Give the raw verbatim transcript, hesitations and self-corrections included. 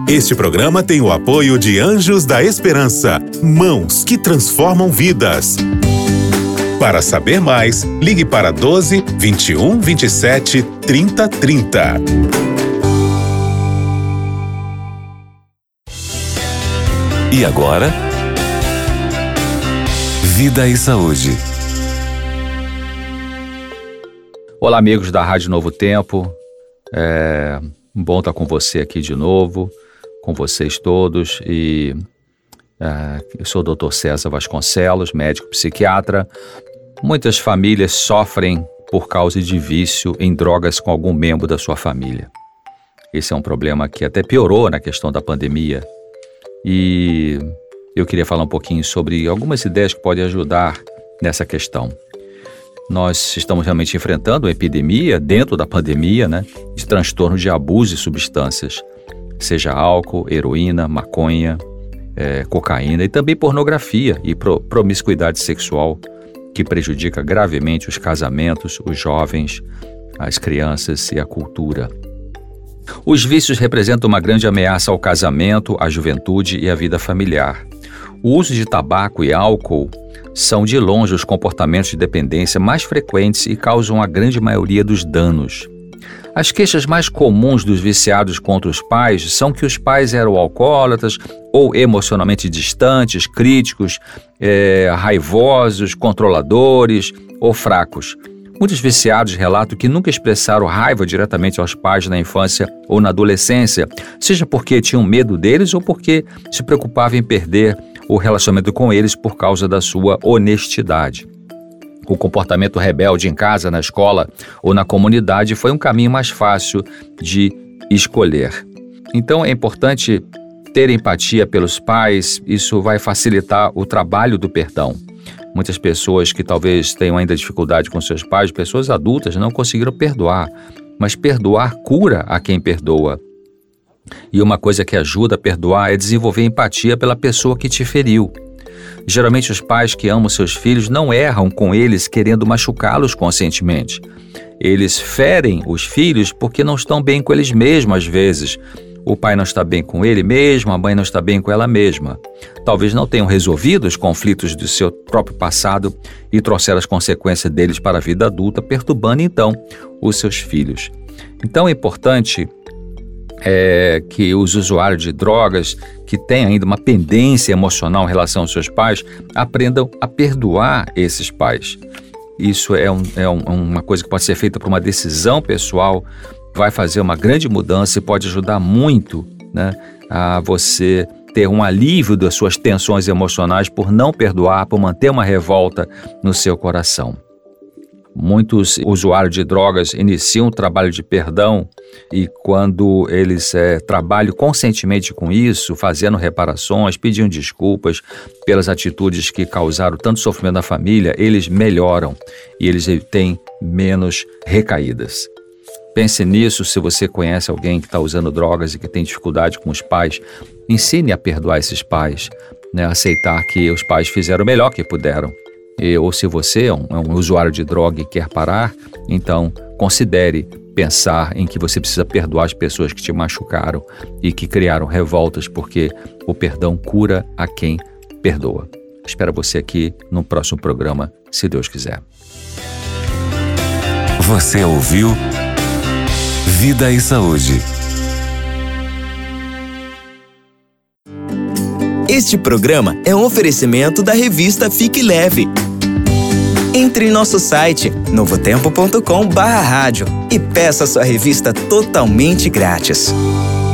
Este programa tem o apoio de Anjos da Esperança, mãos que transformam vidas. Para saber mais, ligue para doze, vinte e um, vinte e sete, trinta, trinta. E agora, Vida e Saúde. Olá, amigos da Rádio Novo Tempo. É bom estar com você aqui de novo, com vocês todos. E é, eu sou o doutor César Vasconcelos, médico psiquiatra. Muitas famílias sofrem por causa de vício em drogas com algum membro da sua família. Esse é um problema que até piorou na questão da pandemia. E eu queria falar um pouquinho sobre algumas ideias que podem ajudar nessa questão. Nós estamos realmente enfrentando uma epidemia, dentro da pandemia, né, de transtorno de abuso de substâncias, seja álcool, heroína, maconha, é, cocaína e também pornografia e pro, promiscuidade sexual, que prejudica gravemente os casamentos, os jovens, as crianças e a cultura. Os vícios representam uma grande ameaça ao casamento, à juventude e à vida familiar. O uso de tabaco e álcool são de longe os comportamentos de dependência mais frequentes e causam a grande maioria dos danos. As queixas mais comuns dos viciados contra os pais são que os pais eram alcoólatras ou emocionalmente distantes, críticos, é, raivosos, controladores ou fracos. Muitos viciados relatam que nunca expressaram raiva diretamente aos pais na infância ou na adolescência, seja porque tinham medo deles ou porque se preocupavam em perder o relacionamento com eles por causa da sua honestidade. O comportamento rebelde em casa, na escola ou na comunidade foi um caminho mais fácil de escolher. Então é importante ter empatia pelos pais, isso vai facilitar o trabalho do perdão. Muitas pessoas que talvez tenham ainda dificuldade com seus pais, pessoas adultas, não conseguiram perdoar, mas perdoar cura a quem perdoa. E uma coisa que ajuda a perdoar é desenvolver empatia pela pessoa que te feriu. Geralmente os pais que amam seus filhos não erram com eles querendo machucá-los conscientemente. Eles ferem os filhos porque não estão bem com eles mesmos às vezes. O pai não está bem com ele mesmo, a mãe não está bem com ela mesma. Talvez não tenham resolvido os conflitos do seu próprio passado e trouxeram as consequências deles para a vida adulta, perturbando então os seus filhos. Então é importante é, que os usuários de drogas que têm ainda uma pendência emocional em relação aos seus pais aprendam a perdoar esses pais. Isso é, um, é um, uma coisa que pode ser feita por uma decisão pessoal, vai fazer uma grande mudança e pode ajudar muito, né, a você ter um alívio das suas tensões emocionais por não perdoar, por manter uma revolta no seu coração. Muitos usuários de drogas iniciam um trabalho de perdão e quando eles é, trabalham conscientemente com isso, fazendo reparações, pedindo desculpas pelas atitudes que causaram tanto sofrimento na família, eles melhoram e eles têm menos recaídas. Pense nisso. Se você conhece alguém que está usando drogas e que tem dificuldade com os pais, ensine a perdoar esses pais, né? Aceitar que os pais fizeram o melhor que puderam. E, ou se você é um, é um usuário de droga e quer parar, então considere pensar em que você precisa perdoar as pessoas que te machucaram e que criaram revoltas, porque o perdão cura a quem perdoa. Espero você aqui no próximo programa, se Deus quiser. Você ouviu Vida e Saúde. Este programa é um oferecimento da revista Fique Leve. Entre em nosso site novo tempo ponto com barra rádio e peça sua revista totalmente grátis.